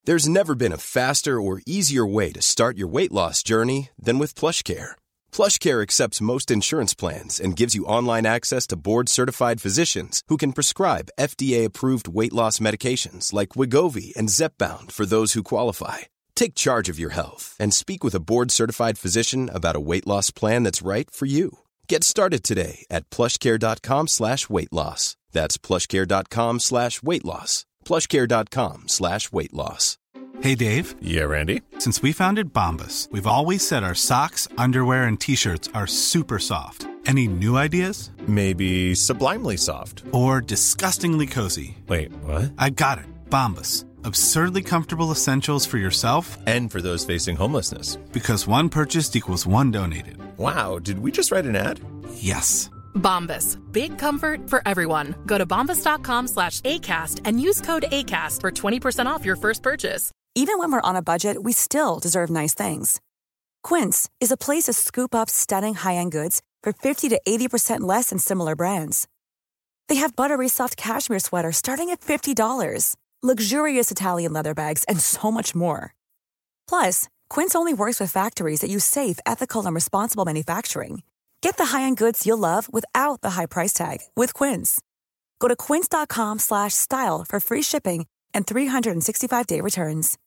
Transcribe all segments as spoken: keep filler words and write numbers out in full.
There's never been a faster or easier way to start your weight loss journey than with PlushCare. PlushCare accepts most insurance plans and gives you online access to board-certified physicians who can prescribe F D A-approved weight loss medications like Wegovy and Zepbound for those who qualify. Take charge of your health and speak with a board-certified physician about a weight loss plan that's right for you. Get started today at plushcare.com slash weight loss. That's plushcare.com slash weight loss. plushcare.com slash weight loss. Hey, Dave. Yeah, Randy. Since we founded Bombas, we've always said our socks, underwear, and T-shirts are super soft. Any new ideas? Maybe sublimely soft. Or disgustingly cozy. Wait, what? I got it. Bombas. Absurdly comfortable essentials for yourself and for those facing homelessness. Because one purchased equals one donated. Wow, did we just write an ad? Yes. Bombas. Big comfort for everyone. Go to bombas.com slash ACAST and use code ACAST for twenty percent off your first purchase. Even when we're on a budget, we still deserve nice things. Quince is a place to scoop up stunning high-end goods for fifty to eighty percent less than similar brands. They have buttery soft cashmere sweaters starting at fifty dollars, luxurious Italian leather bags, and so much more. Plus, Quince only works with factories that use safe, ethical, and responsible manufacturing. Get the high-end goods you'll love without the high price tag with Quince. Go to quince.com slash style for free shipping and three sixty-five day returns.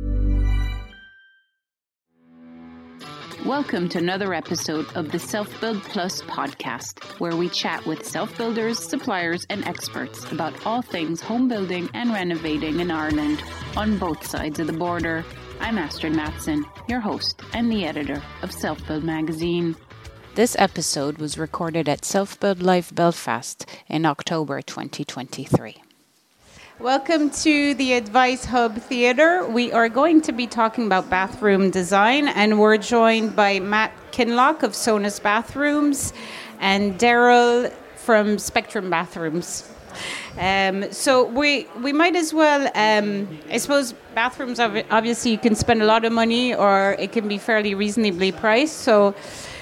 Welcome to another episode of the Self-Build Plus podcast, where we chat with self-builders, suppliers and experts about all things home building and renovating in Ireland on both sides of the border. I'm Astrid Matson, your host and the editor of Self-Build magazine. This episode was recorded at Self-Build Live Belfast in October twenty twenty-three. Welcome to the Advice Hub Theatre. We are going to be talking about bathroom design, and we're joined by Matt Kinlock of Sonus Bathrooms and Daryl from Spectrum Bathrooms. Um, so we we might as well, um, I suppose bathrooms, obviously you can spend a lot of money or it can be fairly reasonably priced. So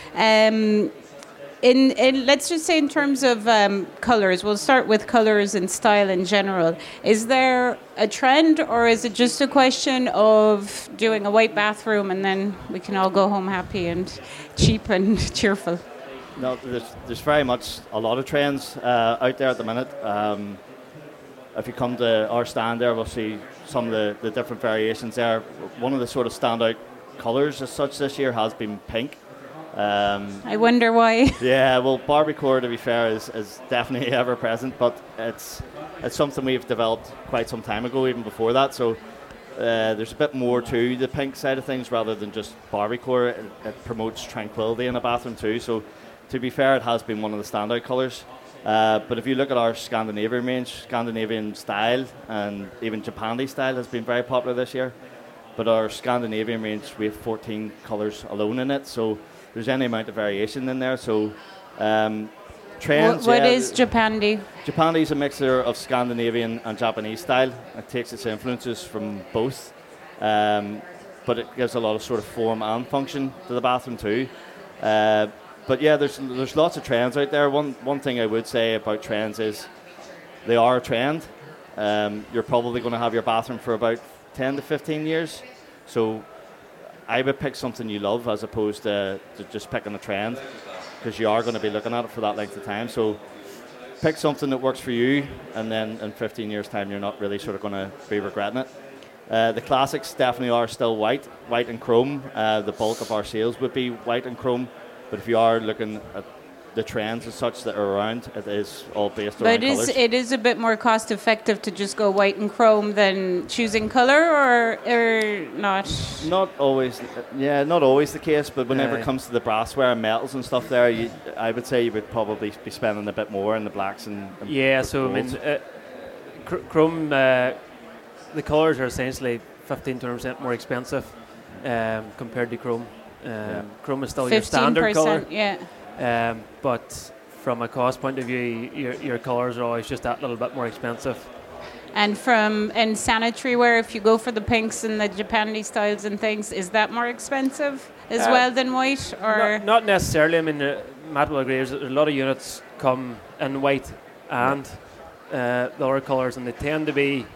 um, in, in let's just say in terms of um, colours, we'll start with colours and style in general. Is there a trend, or is it just a question of doing a white bathroom and then we can all go home happy and cheap and cheerful? No, there's, there's very much a lot of trends uh, out there at the minute. Um, if you come to our stand there, we'll see some of the, the different variations there. One of the sort of standout colours as such this year has been pink. Um, I wonder why. Yeah, well, Barbiecore, to be fair, is, is definitely ever present, but it's it's something we've developed quite some time ago, even before that. So uh, there's a bit more to the pink side of things rather than just Barbiecore. It, it promotes tranquility in a bathroom too. So to be fair, it has been one of the standout colours. Uh, but if you look at our Scandinavian range, Scandinavian style and even Japandi style has been very popular this year. But our Scandinavian range, we have fourteen colours alone in it. So there's any amount of variation in there. So um, trends. What, what yeah, is Japandi? Japandi is a mixture of Scandinavian and Japanese style. It takes its influences from both, um, but it gives a lot of sort of form and function to the bathroom too. Uh, but yeah, there's there's lots of trends out there. One one thing I would say about trends is they are a trend. Um, you're probably going to have your bathroom for about ten to fifteen years. So I would pick something you love as opposed to, to just picking a trend, because you are going to be looking at it for that length of time. So pick something that works for you, and then in fifteen years' time, you're not really sort of going to be regretting it. Uh, the classics definitely are still white, white and chrome. Uh, the bulk of our sales would be white and chrome, but if you are looking at the trends as such that are around, it is all based around But it is, colours. it is a bit more cost effective to just go white and chrome than choosing colour, or, or not? Not always, yeah, not always the case, but whenever Uh, it comes to the brassware and metals and stuff there, you, I would say you would probably be spending a bit more in the blacks and, and Yeah, so I mean, golds. uh, chr- chrome, uh, the colours are essentially fifteen to twenty percent more expensive um, compared to chrome. Um, Yeah. Chrome is still your fifteen standard colour. percent, yeah. Um, but from a cost point of view, your, your colours are always just that little bit more expensive. And from and sanitary ware, if you go for the pinks and the Japandi styles and things, is that more expensive as Uh, well than white? Or Not, not necessarily. I mean, uh, Matt will agree. There's a lot of units come in white and uh, the other colours, and they tend to be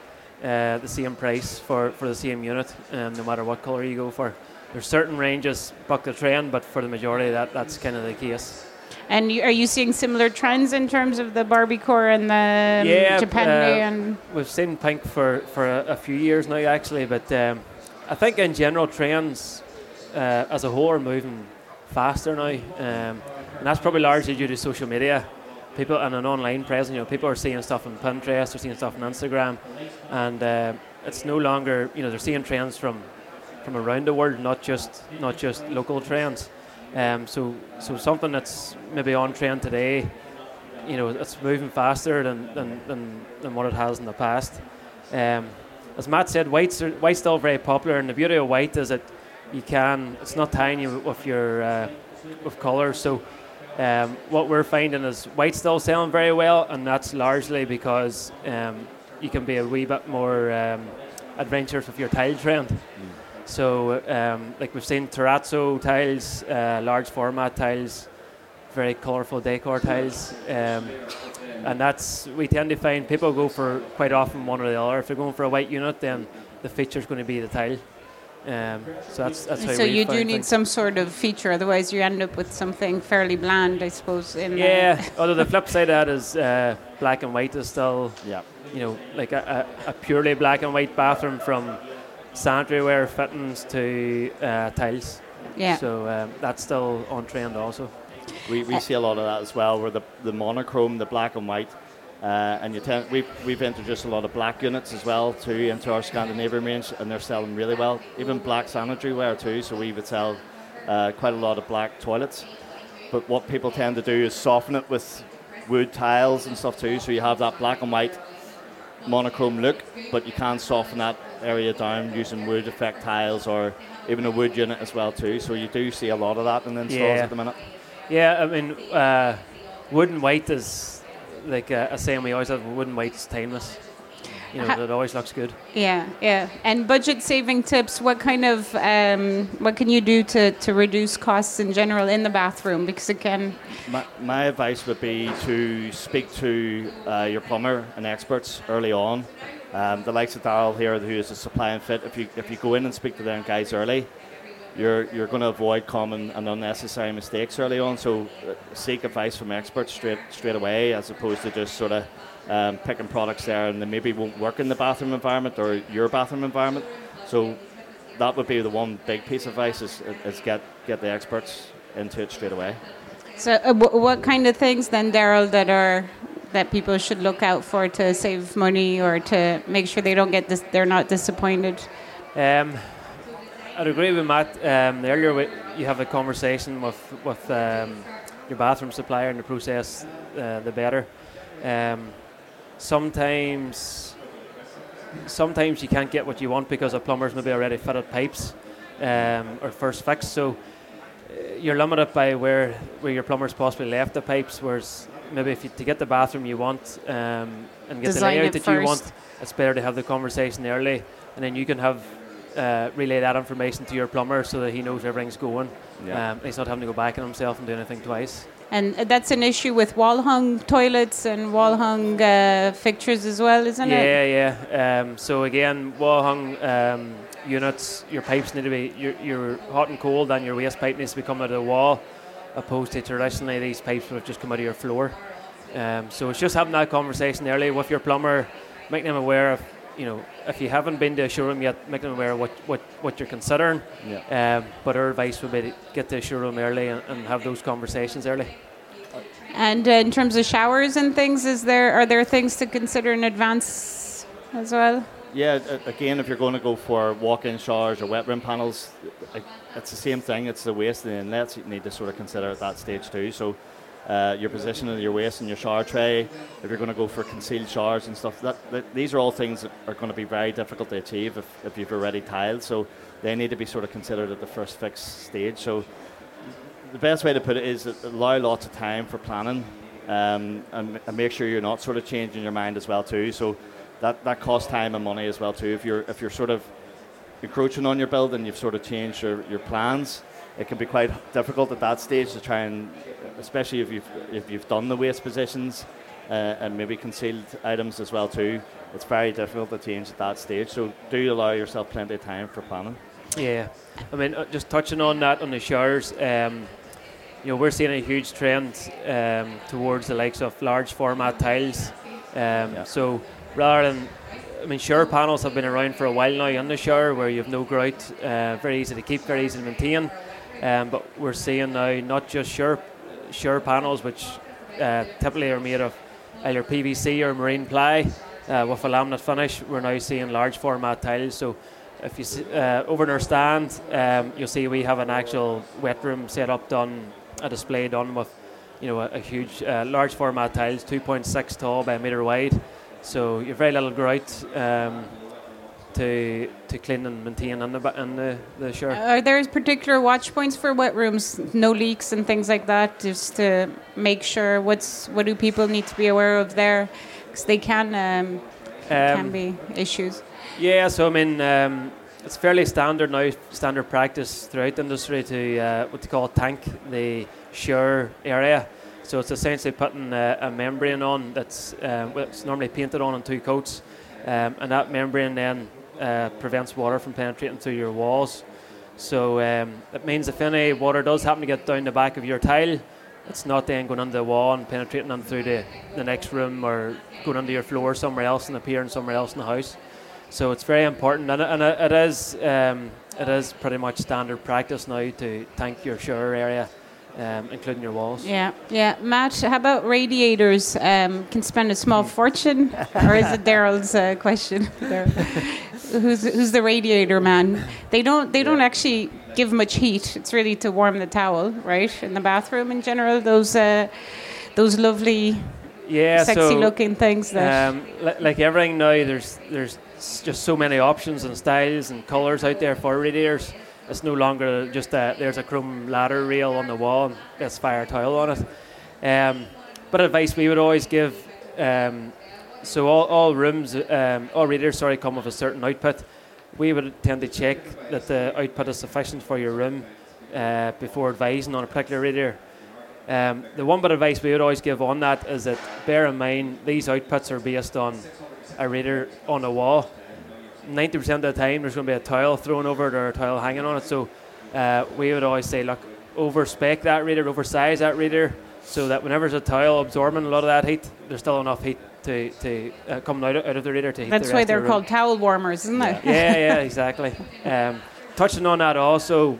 uh, the same price for, for the same unit, um, no matter what colour you go for. There's certain ranges buck the trend, but for the majority, that that's kind of the case. And you, are you seeing similar trends in terms of the Barbiecore and the yeah, Japan uh, and we've seen pink for for a, a few years now, actually. But um, I think in general, trends uh, as a whole are moving faster now, um, and that's probably largely due to social media. People and an online presence. You know, people are seeing stuff on Pinterest, they're seeing stuff on Instagram, and uh, it's no longer, you know, they're seeing trends from from around the world, not just not just local trends. Um, so so something that's maybe on trend today, you know, it's moving faster than than, than, than what it has in the past. Um, as Matt said, white's are, white's still very popular, and the beauty of white is that you can, it's not tying you with your uh, with colours. So um, what we're finding is white's still selling very well, and that's largely because um, you can be a wee bit more um, adventurous with your tile trend. Mm. So, um, like we've seen terrazzo tiles, uh, large format tiles, very colourful decor tiles, um, and that's, we tend to find people go for quite often one or the other. If they're going for a white unit, then the feature's going to be the tile. Um, so that's that's how so we you do find need things. some sort of feature, otherwise you end up with something fairly bland, I suppose. In yeah, although the flip side of that is uh, black and white is still, yeah. you know, like a, a, a purely black and white bathroom, from sanitary ware fittings to uh, tiles. Yeah. So um, that's still on trend also. We we see a lot of that as well, where the the monochrome, the black and white, uh, and you tend, we've we've introduced a lot of black units as well too into our Scandinavian range, and they're selling really well. Even black sanitary ware too. So we would sell uh, quite a lot of black toilets. But what people tend to do is soften it with wood tiles and stuff too. So you have that black and white monochrome look, but you can soften that area down using wood effect tiles or even a wood unit as well too. So you do see a lot of that in installs yeah. at the minute. Yeah, I mean, uh, wood and white is like a, a saying we always have. Wood and white is timeless. You know, Ha- it always looks good. Yeah, yeah. And budget saving tips, what kind of, um, what can you do to, to reduce costs in general in the bathroom? Because again... My, my advice would be to speak to uh, your plumber and experts early on. Um, the likes of Daryl here, who is a supply and fit, if you if you go in and speak to them guys early, you're you're going to avoid common and unnecessary mistakes early on. So uh, seek advice from experts straight straight away, as opposed to just sort of um, picking products there and they maybe won't work in the bathroom environment or your bathroom environment. So that would be the one big piece of advice, is, is get get the experts into it straight away. So uh, w- what kind of things then, Daryl, that are that people should look out for to save money or to make sure they don't get this, they're not disappointed? Um, I'd agree with Matt. Um, the earlier we, you have a conversation with with um, your bathroom supplier in the process, uh, the better. Um, sometimes, sometimes you can't get what you want because a plumber's maybe already fitted pipes um, or first fix. So uh, you're limited by where where your plumber's possibly left the pipes. Whereas maybe if you, to get the bathroom you want um, and get Design the layout it that first. you want, it's better to have the conversation early, and then you can have. Uh, relay that information to your plumber so that he knows everything's going. Yeah. Um, he's not having to go back on himself and do anything twice. And that's an issue with wall-hung toilets and wall-hung uh, fixtures as well, isn't yeah, it? Yeah, yeah. Um, so again, wall-hung um, units, your pipes need to be, your, your hot and cold and your waste pipe needs to be coming out of the wall, opposed to traditionally these pipes would have just come out of your floor. Um, so it's just having that conversation early with your plumber, making them aware of, you know, if you haven't been to a showroom yet, make them aware of what, what, what you're considering. Yeah. Um, but our advice would be to get to a showroom early and, and have those conversations early. And uh, in terms of showers and things, is there are there things to consider in advance as well? Yeah, again, if you're going to go for walk-in showers or wet room panels, it's the same thing. It's the waste and the inlets you need to sort of consider at that stage too. So uh, your position of your waste in your shower tray, if you're going to go for concealed showers and stuff, that, that these are all things that are going to be very difficult to achieve if, if you've already tiled. So they need to be sort of considered at the first fix stage. So the best way to put it is allow lots of time for planning um, and, and make sure you're not sort of changing your mind as well too. So that, that costs time and money as well too. If you're if you're sort of encroaching on your build and you've sort of changed your, your plans, it can be quite difficult at that stage to try and, especially if you've if you've done the waste positions uh, and maybe concealed items as well too. It's very difficult to change at that stage. So do allow yourself plenty of time for planning. Yeah, I mean, uh, just touching on that on the showers, um, you know, we're seeing a huge trend um, towards the likes of large format tiles. Um, yeah. So rather than, I mean, shower panels have been around for a while now in the shower, where you have no grout, uh, very easy to keep, very easy to maintain. Um, but we're seeing now not just shower, shower panels, which uh, typically are made of either P V C or marine ply uh, with a laminate finish. We're now seeing large format tiles. So if you see, uh, over in our stand, um, you'll see we have an actual wet room set up, done a display done with, you know, a, a huge uh, large format tiles, two point six tall by a metre wide. So you've very little grout um, to to clean and maintain in the in the, the shower. Are there particular watch points for wet rooms, no leaks and things like that, just to make sure what's what do people need to be aware of there, because they can um, um, can be issues. Yeah, so I mean, um, it's fairly standard now, standard practice throughout the industry to uh, what they call tank the shower area. So it's essentially putting a, a membrane on that's uh, well, it's normally painted on in two coats, um, and that membrane then uh, prevents water from penetrating through your walls. So um, it means if any water does happen to get down the back of your tile, it's not then going under the wall and penetrating on through the, the next room or going under your floor somewhere else and appearing somewhere else in the house. So it's very important, and, and it is um, it is pretty much standard practice now to tank your shower area, um, including your walls. Yeah, yeah. Matt, how about radiators? Um, can spend a small fortune, or is it Daryl's uh, question? who's who's the radiator man? They don't they don't actually give much heat. It's really to warm the towel, right? In the bathroom in general, those uh, those lovely, yeah, sexy-looking so, things. That um, li- like everything now, there's there's just so many options and styles and colours out there for radiators. It's no longer just a, there's a chrome ladder rail on the wall and there's fire tile on it. Um, but advice we would always give, um, so all, all rooms, um, all radiators, sorry, come with a certain output. We would tend to check that the output is sufficient for your room uh, before advising on a particular radiator. Um, the one bit of advice we would always give on that is that bear in mind these outputs are based on a radiator on a wall. ninety percent of the time there's going to be a tile thrown over it or a tile hanging on it. So uh, we would always say, look, over-spec that radiator, oversize that radiator, so that whenever there's a tile absorbing a lot of that heat, there's still enough heat to, to uh, come out of, out of the radiator to heat That's the why rest they're of the called room. towel warmers, isn't Yeah, it? yeah, yeah, exactly. Um, touching on that also,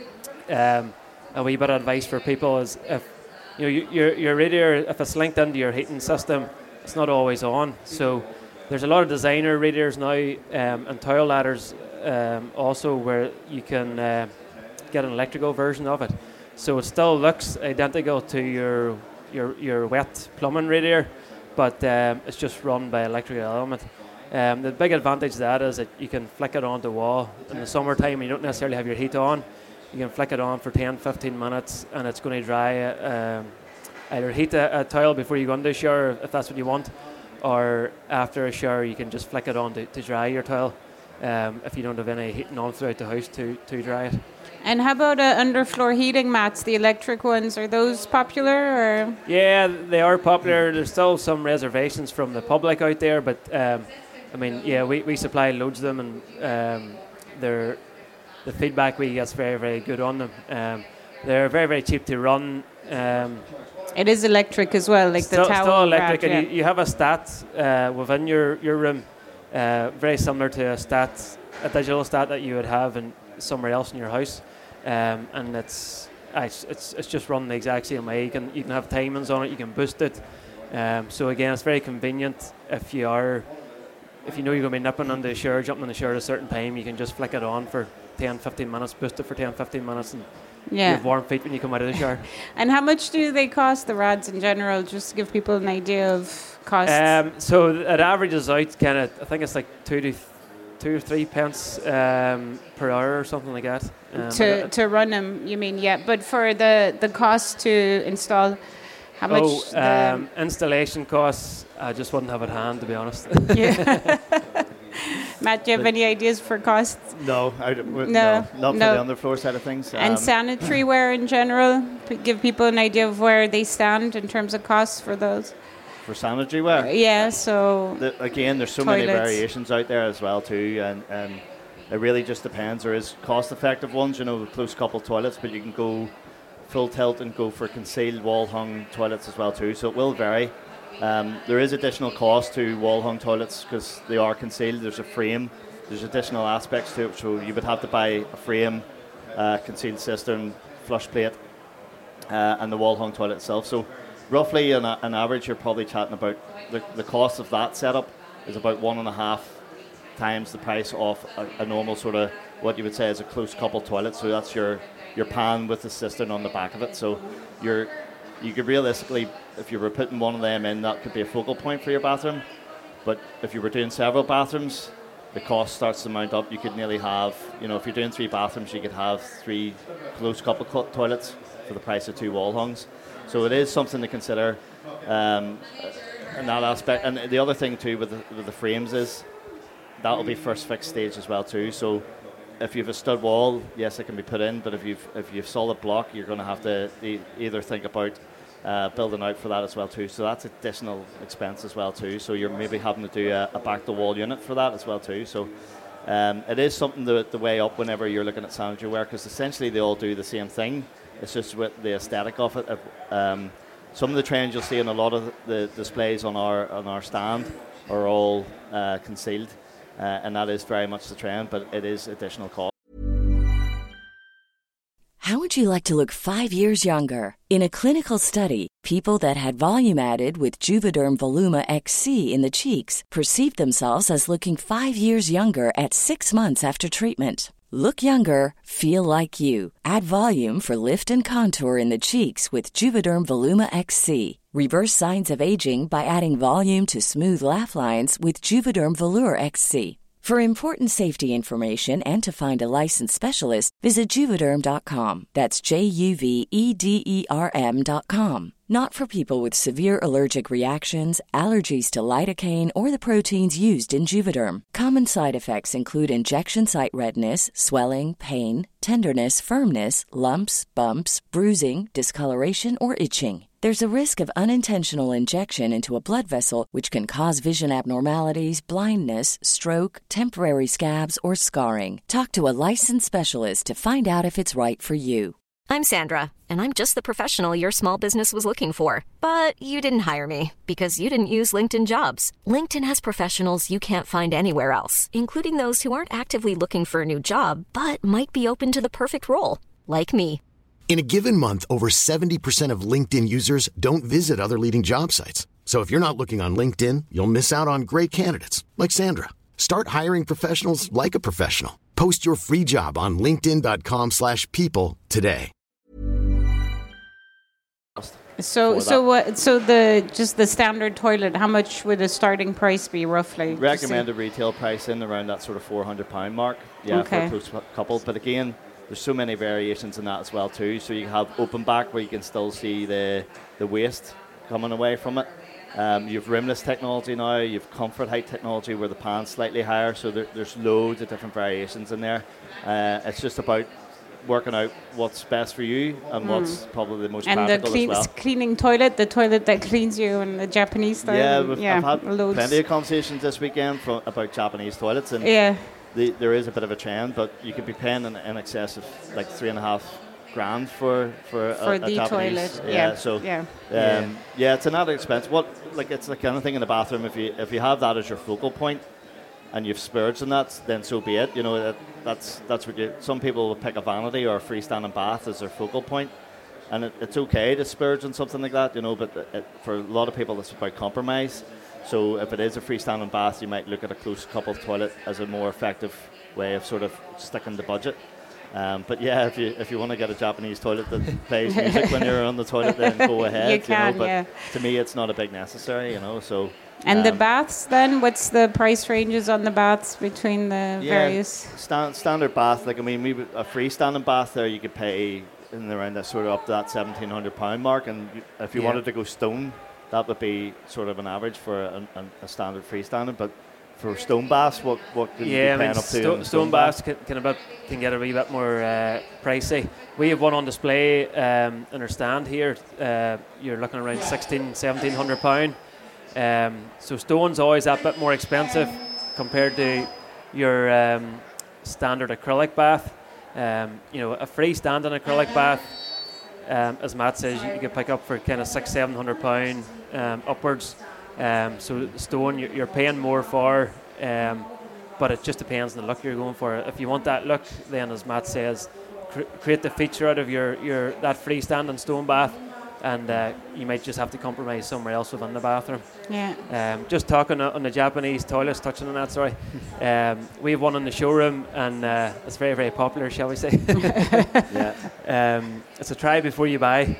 um, a wee bit of advice for people is if you know you, your your radiator, if it's linked into your heating system, it's not always on. So there's a lot of designer radiators now um, and tile ladders um, also where you can uh, get an electrical version of it. So it still looks identical to your your your wet plumbing radiator, but um, it's just run by electrical element. Um, the big advantage of that is that you can flick it on the wall in the summertime. You don't necessarily have your heat on. You can flick it on for ten, fifteen minutes and it's going to dry. Uh, um, either heat a, a tile before you go into the shower if that's what you want, or after a shower you can just flick it on to, to dry your tile um, if you don't have any heating on throughout the house to, to dry it. And how about uh, underfloor heating mats, the electric ones? Are those popular? Or? Yeah, they are popular. There's still some reservations from the public out there, but um, I mean, yeah, we, we supply loads of them, and um, they're, the feedback we get is very, very good on them. Um, they're very, very cheap to run. Um, it is electric as well, like still, the towel. Still electric, grab, and yeah. you, you have a stat uh, within your, your room, uh, very similar to a stat, a digital stat that you would have in somewhere else in your house. Um, and it's, it's it's it's just run the exact same way. You can you can have timings on it. You can boost it. Um, so again, it's very convenient if you are if you know you're going to be nipping on the shower, jumping in the shower at a certain time. You can just flick it on for ten, fifteen minutes, boost it for ten, fifteen minutes, and yeah. you have warm feet when you come out of the shower. And how much do they cost, the rods in general? Just to give people an idea of cost. Um, so it averages out kind of. I think it's like two to. Two or three pence um, per hour or something like that. Um, to to run them, you mean? Yeah, but for the, the cost to install, how much? Oh, um, installation costs, I just wouldn't have at hand, to be honest. Yeah. Matt, do you have any ideas for costs? No, I d- w- no, no, not no. for the underfloor side of things. Um, and sanitary ware in general, P- give people an idea of where they stand in terms of costs for those. for sanitary ware. Yeah, so the, again, there's so toilets. many variations out there as well too, and, and it really just depends. There is cost-effective ones, you know, the close couple toilets, but you can go full tilt and go for concealed wall-hung toilets as well too. So it will vary. Um, there is additional cost to wall-hung toilets because they are concealed. There's a frame. There's additional aspects to it, so you would have to buy a frame, uh, concealed cistern, flush plate, uh, and the wall-hung toilet itself. So roughly, on an average, you're probably chatting about the, the cost of that setup is about one and a half times the price of a, a normal sort of what you would say is a close couple toilet. So that's your your pan with the cistern on the back of it. So you're you could realistically, if you were putting one of them in, that could be a focal point for your bathroom. But if you were doing several bathrooms, the cost starts to mount up. You could nearly have, you know, if you're doing three bathrooms, you could have three close couple co- toilets for the price of two wall hungs. So it is something to consider um, in that aspect. And the other thing too with the, with the frames is that will be first fixed stage as well too. So if you have a stud wall, yes, it can be put in. But if you've if you've solid block, you're going to have to e- either think about uh, building out for that as well too. So that's additional expense as well too. So you're maybe having to do a, a back to wall unit for that as well too. So um, it is something to, to weigh up whenever you're looking at sanitary ware, because essentially they all do the same thing. It's just with the aesthetic of it. Um, some of the trends you'll see in a lot of the displays on our on our stand are all uh, concealed, uh, and that is very much the trend, but it is additional cost. How would you like to look five years younger? In a clinical study, people that had volume added with Juvederm Voluma X C in the cheeks perceived themselves as looking five years younger at six months after treatment. Look younger, feel like you. Add volume for lift and contour in the cheeks with Juvederm Voluma X C. Reverse signs of aging by adding volume to smooth laugh lines with Juvederm Volure X C. For important safety information and to find a licensed specialist, visit Juvederm dot com. That's J U V E D E R M dot com. Not for people with severe allergic reactions, allergies to lidocaine, or the proteins used in Juvederm. Common side effects include injection site redness, swelling, pain, tenderness, firmness, lumps, bumps, bruising, discoloration, or itching. There's a risk of unintentional injection into a blood vessel, which can cause vision abnormalities, blindness, stroke, temporary scabs, or scarring. Talk to a licensed specialist to find out if it's right for you. I'm Sandra, and I'm just the professional your small business was looking for. But you didn't hire me because you didn't use LinkedIn Jobs. LinkedIn has professionals you can't find anywhere else, including those who aren't actively looking for a new job, but might be open to the perfect role, like me. In a given month, over seventy percent of LinkedIn users don't visit other leading job sites. So if you're not looking on LinkedIn, you'll miss out on great candidates like Sandra. Start hiring professionals like a professional. Post your free job on linkedin dot com slash people today. So so what so the just the standard toilet, how much would the starting price be roughly? Recommended retail price in around that sort of four hundred pound mark. Yeah, okay. For a close couple. But again, there's so many variations in that as well too. So you have open back where you can still see the the waste coming away from it. Um, you have rimless technology now. You have comfort height technology where the pan's slightly higher. So there, there's loads of different variations in there. Uh, it's just about working out what's best for you and mm. what's probably the most and practical the clean, as well. cleaning toilet, the toilet that cleans you in the Japanese style. Yeah, we've, yeah, I've had loads. plenty of conversations this weekend from, about Japanese toilets, and yeah. the, there is a bit of a trend, but you could be paying in, in excess of like three and a half grand for for, for a, the a Japanese. toilet. Yeah, Yeah, so yeah. Um, Yeah. yeah, it's another expense. What like it's like anything in the bathroom. If you if you have that as your focal point, and you've splurged on that, then so be it. You know that, that's that's what you. Some people will pick a vanity or a freestanding bath as their focal point, and it, it's okay to splurge on something like that. You know, but it, for a lot of people, it's about compromise. So if it is a freestanding bath, you might look at a close couple toilet as a more effective way of sort of sticking the budget. Um, but yeah, if you if you want to get a Japanese toilet that plays music when you're on the toilet, then go ahead. You can, know, but yeah. to me, it's not a big necessary. You know, so. And um, the baths then? What's the price ranges on the baths between the yeah, various? Stand, standard bath, like I mean, we would- a freestanding bath there, you could pay in around that sort of up to that seventeen hundred pound mark, and you- if you Yeah. wanted to go stone, that would be sort of an average for a, a, a standard freestanding. But for stone baths, what what could you Yeah, be I paying mean, up to? sto- in a stone baths can, can, a bit, can get a wee bit more uh, pricey. We have one on display um, in our stand here. Uh, you're looking around sixteen, seventeen hundred pound. Um, so stone's always a bit more expensive compared to your um, standard acrylic bath. Um, you know, a freestanding acrylic bath, um, as Matt says, you, you can pick up for kind of six, seven hundred pound um, upwards. Um, so stone, you're, you're paying more for, um, but it just depends on the look you're going for. If you want that look, then as Matt says, cr- create the feature out of your, your that freestanding stone bath, and uh, you might just have to compromise somewhere else within the bathroom. Yeah. Um, just talking on the Japanese toilets, touching on that, sorry. Um, we have one in the showroom, and uh, it's very, very popular, shall we say. Yeah. Um, it's a try before you buy.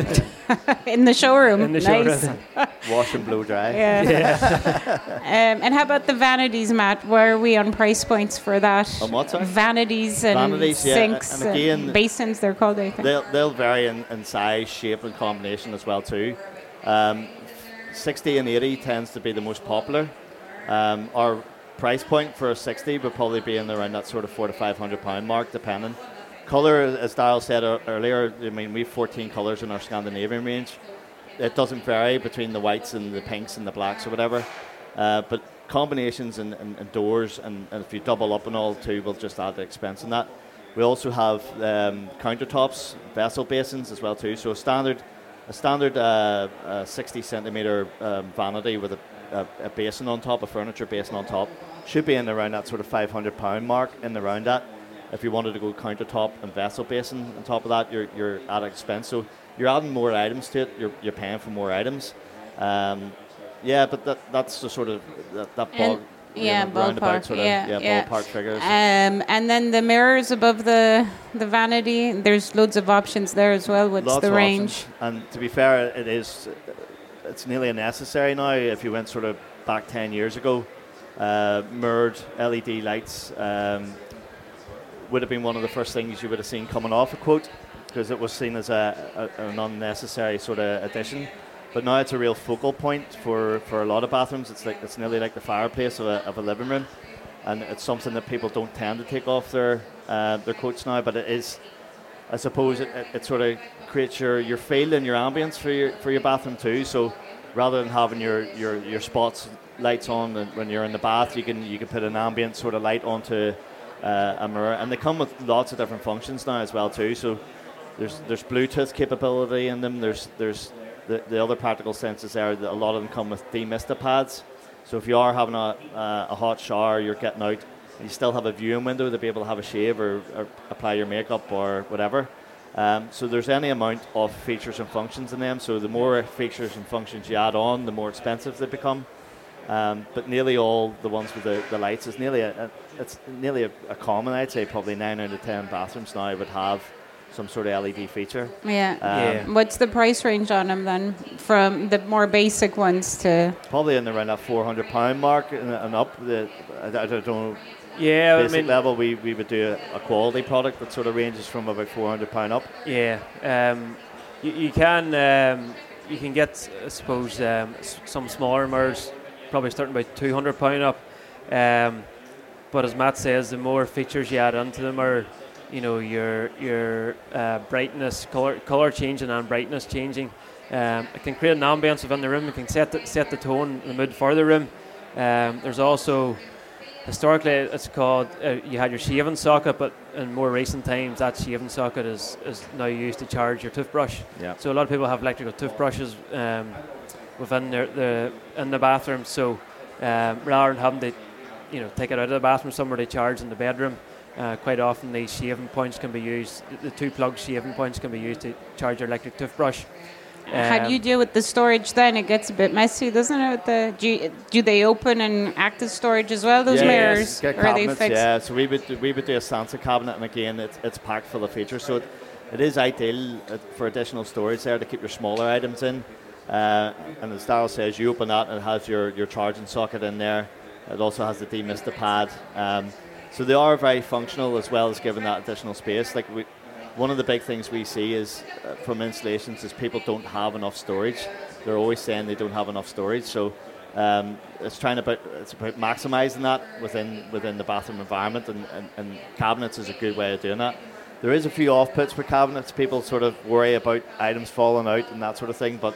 In the showroom. In the nice. showroom. Wash and blow dry. Yeah. Yeah. um, and how about the vanities, Matt? Where are we on price points for that? On what, sorry? Vanities and Vanities, yeah. sinks And again, and basins, they're called, I think. They'll, they'll vary in, in size, shape and combination as well too. Um, sixty and eighty tends to be the most popular. Um, our price point for a sixty would probably be in around that sort of four to five hundred pound mark, depending. Colour, as Darryl said uh, earlier, I mean, we have fourteen colours in our Scandinavian range. It doesn't vary between the whites and the pinks and the blacks or whatever, uh, but combinations and, and, and doors, and, and if you double up and all too, will just add the expense in that. We also have um, countertops, vessel basins as well too. So a standard, a standard uh, uh, sixty centimetre um, vanity with a, a, a basin on top, a furniture basin on top, should be in around that sort of five hundred pound mark, in around that. If you wanted to go countertop and vessel basin on top of that, you're you're at expense. So you're adding more items to it. You're you're paying for more items. Um, yeah, but that that's the sort of that, that ball. Yeah, you know, roundabout ballpark. sort of, yeah, yeah, yeah. ballpark figures. Um, and then the mirrors above the the vanity. There's loads of options there as well. What's Lots the of range? options. And to be fair, it is it's nearly unnecessary now. If you went sort of back ten years ago, uh, mirrored L E D lights um, would have been one of the first things you would have seen coming off a quote, because it was seen as a, a an unnecessary sort of addition. But now it's a real focal point for, for a lot of bathrooms. It's like it's nearly like the fireplace of a, of a living room, and it's something that people don't tend to take off their uh, their coats now. But it is, I suppose, it, it, it sort of creates your, your feel and your ambience for your for your bathroom too. So rather than having your, your, your spots lights on when you're in the bath, you can you can put an ambient sort of light onto uh, a mirror, and they come with lots of different functions now as well too. So there's there's Bluetooth capability in them. There's there's The, the other practical senses there, that a lot of them come with demister pads. So if you are having a, uh, a hot shower, you're getting out, and you still have a viewing window to be able to have a shave or, or apply your makeup or whatever. Um, so there's any amount of features and functions in them. So the more features and functions you add on, the more expensive they become. Um, but nearly all the ones with the, the lights is nearly a, a it's nearly a, a common. I'd say probably nine out of ten bathrooms now would have some sort of L E D feature. Yeah. Um, Yeah. What's the price range on them then, from the more basic ones to? Probably in around that four hundred pound mark and, and up. The, I, I don't know. Yeah, Basic I mean, level, we, we would do a, a quality product that sort of ranges from about four hundred pound up. yeah. Um, you, you can um, you can get, I suppose, um, s- some smaller mirrors, probably starting about two hundred pound up. Um, but as Matt says, the more features you add onto them, are, you know, your your uh, brightness, color color changing and brightness changing. Um, it can create an ambience within the room. It can set the, set the tone, the mood for the room. Um, there's also, historically, it's called, uh, you had your shaving socket, but in more recent times, that shaving socket is, is now used to charge your toothbrush. Yeah. So a lot of people have electrical toothbrushes um, within their, the in the bathroom. So um, rather than having to, you know, take it out of the bathroom somewhere to charge in the bedroom, Uh, quite often these shaving points can be used, the two plug shaving points can be used to charge your electric toothbrush. How do you Um, deal with the storage then? It gets a bit messy, doesn't it? With the, do, you, do they open and act as storage as well, those Yeah, mirrors? yes, get Or are they cabinets, fixed? yeah. So we would do, we would do a Sansa cabinet, and again, it's, it's packed full of features. So it, it is ideal uh, for additional storage there to keep your smaller items in. Uh, and as Darryl says, you open that and it has your, your charging socket in there. It also has the demister pad. Um, so they are very functional, as well as giving that additional space. Like we, one of the big things we see is uh, from installations is people don't have enough storage. They're always saying they don't have enough storage. So um, it's trying about it's about maximising that within within the bathroom environment, and, and, and cabinets is a good way of doing that. There is a few off-puts with cabinets. People sort of worry about items falling out and that sort of thing, but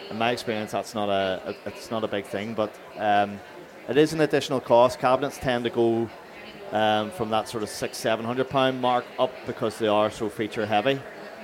in my experience, that's not a, a it's not a big thing, but um, it is an additional cost. Cabinets tend to go um, from that sort of six, seven hundred pound mark up because they are so feature heavy.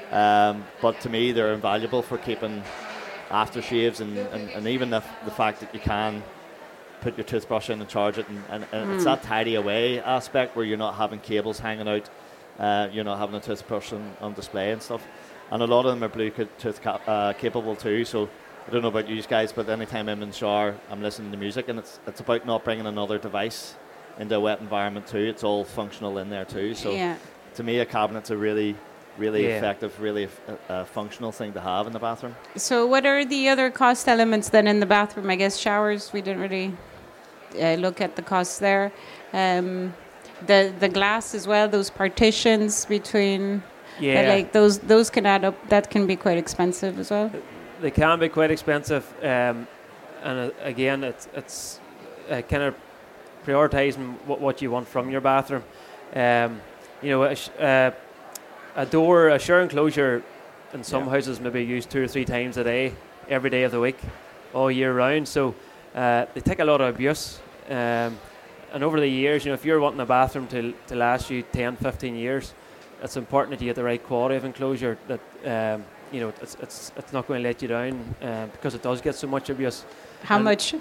Um, but to me, they're invaluable for keeping aftershaves and, and, and even the, the fact that you can put your toothbrush in and charge it, and, and, and mm. it's that tidy away aspect where you're not having cables hanging out, uh, you're not having a toothbrush on, on display and stuff. And a lot of them are Bluetooth cap- uh, capable too, so I don't know about you guys, but anytime I'm in the shower, I'm listening to music, and it's it's about not bringing another device into a wet environment too. It's all functional in there too. So yeah. to me, a cabinet's a really, really yeah. effective, really uh, functional thing to have in the bathroom. So what are the other cost elements then in the bathroom? I guess showers, we didn't really uh, look at the costs there. Um, the the glass as well, those partitions between... Yeah, uh, like those those can add up. That can be quite expensive as well. They can be quite expensive, um, and uh, again, it's it's uh, kind of prioritizing what, what you want from your bathroom. Um, you know, a, sh- uh, a door, a shower enclosure, in some yeah. houses maybe used two or three times a day, every day of the week, all year round. So uh, they take a lot of abuse. Um, and over the years, you know, if you're wanting a bathroom to to last you ten, fifteen years. It's important that you get the right quality of enclosure. That um, you know, it's it's it's not going to let you down um, because it does get so much abuse. How and much?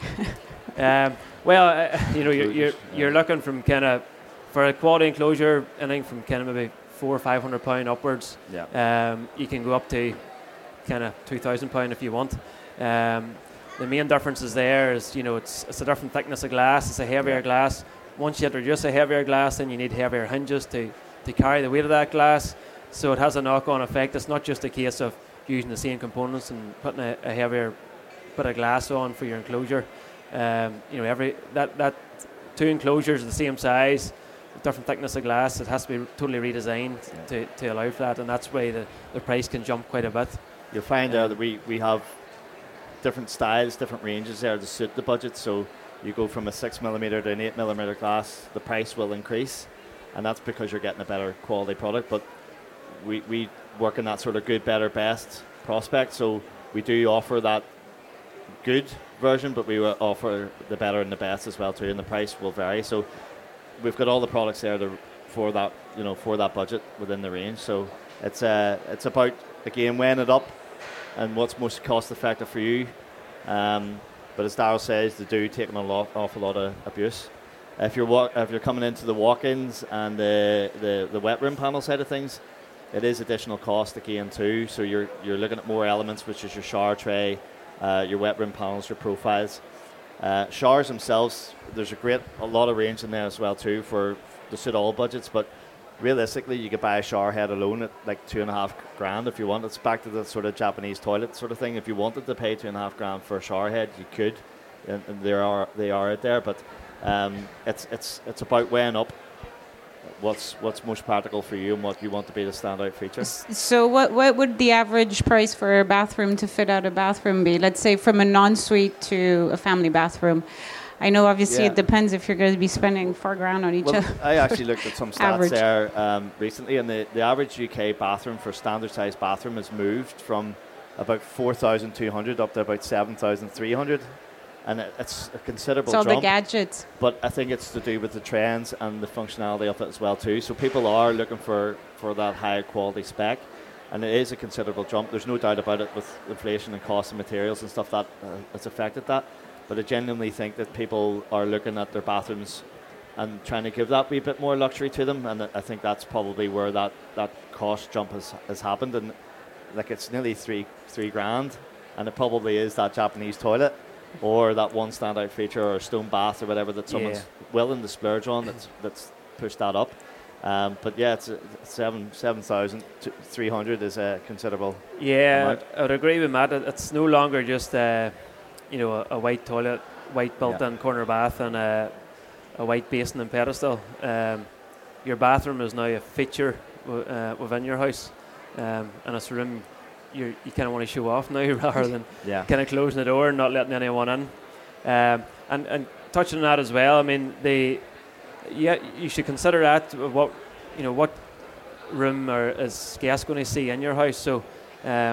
um, well, uh, you know, you're you're, you're looking from kind of for a quality enclosure, anything from kind of maybe four or five hundred pound upwards. Yeah. Um, you can go up to kind of two thousand pound if you want. Um, the main difference is there is you know it's it's a different thickness of glass. It's a heavier yeah. glass. Once you introduce a heavier glass, then you need heavier hinges to. to carry the weight of that glass, so it has a knock-on effect. It's not just a case of using the same components and putting a, a heavier bit of glass on for your enclosure. Um, you know, every that that two enclosures are the same size, different thickness of glass. It has to be totally redesigned yeah. to, to allow for that, and that's why the, the price can jump quite a bit. You'll find um, uh, that we, we have different styles, different ranges there to suit the budget. So you go from a six millimeter to an eight millimeter glass, the price will increase. And that's because you're getting a better quality product. But we, we work in that sort of good, better, best prospect. So we do offer that good version, but we offer the better and the best as well too, and the price will vary. So we've got all the products there to, for that, you know, for that budget within the range. So it's uh, it's about again weighing it up and what's most cost effective for you. Um, but as Darryl says, they do take an awful lot of abuse. If you're wa- if you're coming into the walk-ins and the, the, the wet room panel side of things, it is additional cost again too. So you're you're looking at more elements, which is your shower tray, uh, your wet room panels, your profiles, uh, showers themselves. There's a great a lot of range in there as well too for to suit all budgets. But realistically, you could buy a shower head alone at like two and a half grand if you want. It's back to the sort of Japanese toilet sort of thing. If you wanted to pay two and a half grand for a shower head, you could, and, and there are they are out there, but. Um, it's it's it's about weighing up what's what's most practical for you and what you want to be the standout feature. So what what would the average price for a bathroom to fit out a bathroom be? Let's say from a non-suite to a family bathroom. I know obviously yeah. it depends if you're going to be spending four grand on each well, other. I actually looked at some stats average. there um, recently, and the, the average U K bathroom for standard size bathroom has moved from about four thousand two hundred up to about seven thousand three hundred. And it's a considerable it's all jump. the gadgets. But I think it's to do with the trends and the functionality of it as well too. So people are looking for, for that high quality spec, and it is a considerable jump. There's no doubt about it with inflation and cost of materials and stuff that uh, has affected that. But I genuinely think that people are looking at their bathrooms and trying to give that wee bit more luxury to them, and I think that's probably where that, that cost jump has, has happened. And like it's nearly three three grand, and it probably is that Japanese toilet. Or that one standout feature or a stone bath or whatever that someone's yeah. willing to splurge on that's that's pushed that up. Um, but yeah, it's a seven seven thousand three hundred is a considerable. Yeah, amount. I would agree with Matt. It's no longer just uh, you know a, a white toilet, white built-in yeah. corner bath, and a, a white basin and pedestal. Um, your bathroom is now a feature w- uh, within your house, um, and it's a room. You're, you kind of want to show off now rather than yeah. kind of closing the door and not letting anyone in. Um, and, and touching on that as well, I mean, the yeah, you should consider that what you know what room or is guests going to see in your house. So, um,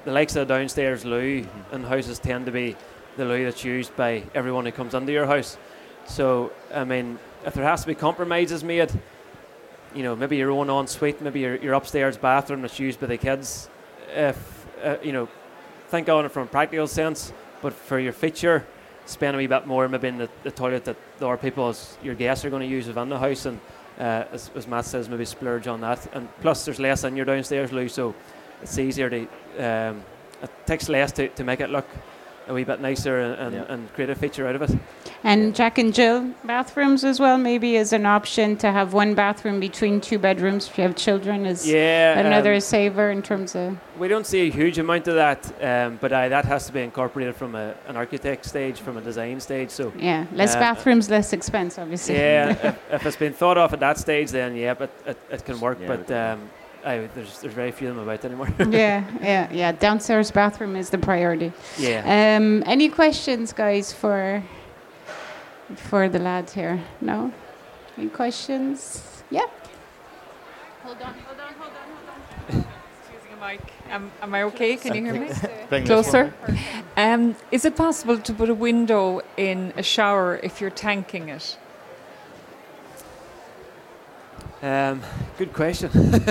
the likes of the downstairs loo mm-hmm. in houses tend to be the loo that's used by everyone who comes into your house. So, I mean, if there has to be compromises made, you know, maybe your own ensuite, maybe your, your upstairs bathroom that's used by the kids, if, uh, you know, think on it from a practical sense, but for your feature, spend a wee bit more maybe in the, the toilet that the other people, as your guests, are going to use within the house, and uh, as, as Matt says, maybe splurge on that. And plus, there's less in your downstairs loo, so it's easier to, um, it takes less to, to make it look a wee bit nicer and, and, yeah. and create a feature out of it. And Jack and Jill bathrooms as well, maybe as an option to have one bathroom between two bedrooms if you have children, is yeah, another um, saver in terms of... We don't see a huge amount of that, um, but uh, that has to be incorporated from a, an architect stage, from a design stage. So yeah, less uh, bathrooms, less expense, obviously. Yeah, if, if it's been thought of at that stage, then yeah, but it, it can work. Yeah, but um, I, there's there's very few of them about anymore. yeah, yeah, yeah. Downstairs bathroom is the priority. Yeah. Um, any questions, guys, for for the lads here? No? Any questions? Yeah. Hold on, hold on, hold on, hold on. Using a mic. Um, am I okay? Can you hear me? Closer. Um, is it possible to put a window in a shower if you're tanking it? Um, good question.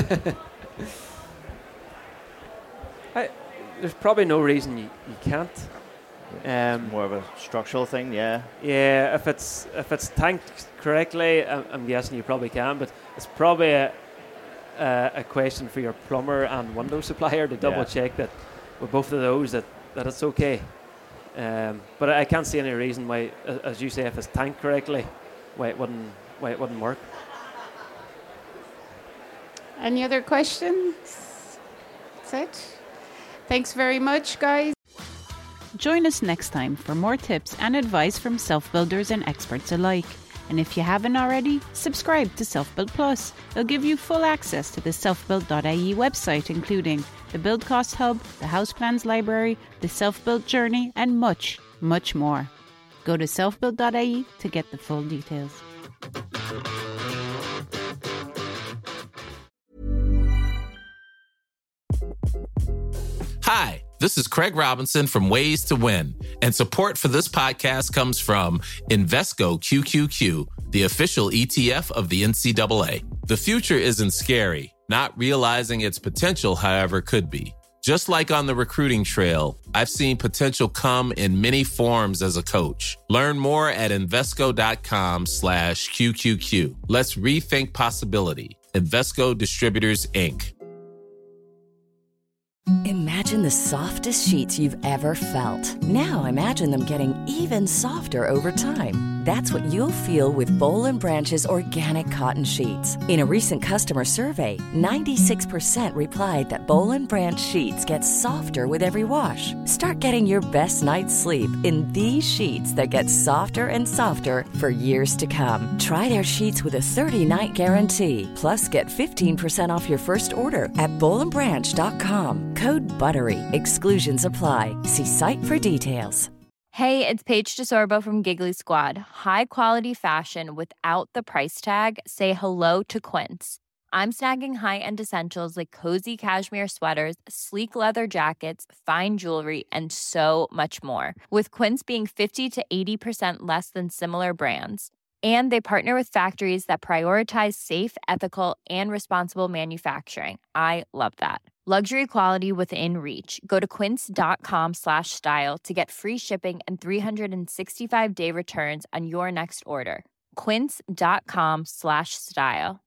I, there's probably no reason you, you can't. Um, more of a structural thing, yeah. Yeah, if it's if it's tanked correctly, I'm, I'm guessing you probably can. But it's probably a a, a question for your plumber and window supplier to double yeah. check that with both of those that, that it's okay. Um, but I can't see any reason why, as you say, if it's tanked correctly, why it wouldn't why it wouldn't work. Any other questions? That's it. Thanks very much, guys. Join us next time for more tips and advice from self-builders and experts alike. And if you haven't already, subscribe to SelfBuild Plus. It'll give you full access to the self build dot I E website, including the Build Cost Hub, the House Plans Library, the Self-Build Journey, and much, much more. Go to self build dot I E to get the full details. Hi, this is Craig Robinson from Ways to Win, and support for this podcast comes from Invesco Q Q Q, the official E T F of the N C double A. The future isn't scary. Not realizing its potential, however, could be. Just like on the recruiting trail, I've seen potential come in many forms as a coach. Learn more at Invesco.com slash QQQ. Let's rethink possibility. Invesco Distributors, Incorporated. Imagine the softest sheets you've ever felt. Now imagine them getting even softer over time. That's what you'll feel with Boll and Branch's organic cotton sheets. In a recent customer survey, ninety-six percent replied that Boll and Branch sheets get softer with every wash. Start getting your best night's sleep in these sheets that get softer and softer for years to come. Try their sheets with a thirty-night guarantee. Plus, get fifteen percent off your first order at boll and branch dot com. Code BUTTERY. Exclusions apply. See site for details. Hey, it's Paige DeSorbo from Giggly Squad. High quality fashion without the price tag. Say hello to Quince. I'm snagging high-end essentials like cozy cashmere sweaters, sleek leather jackets, fine jewelry, and so much more. With Quince being fifty to eighty percent less than similar brands. And they partner with factories that prioritize safe, ethical, and responsible manufacturing. I love that. Luxury quality within reach. Go to quince.com slash style to get free shipping and three sixty-five day returns on your next order. Quince.com slash style.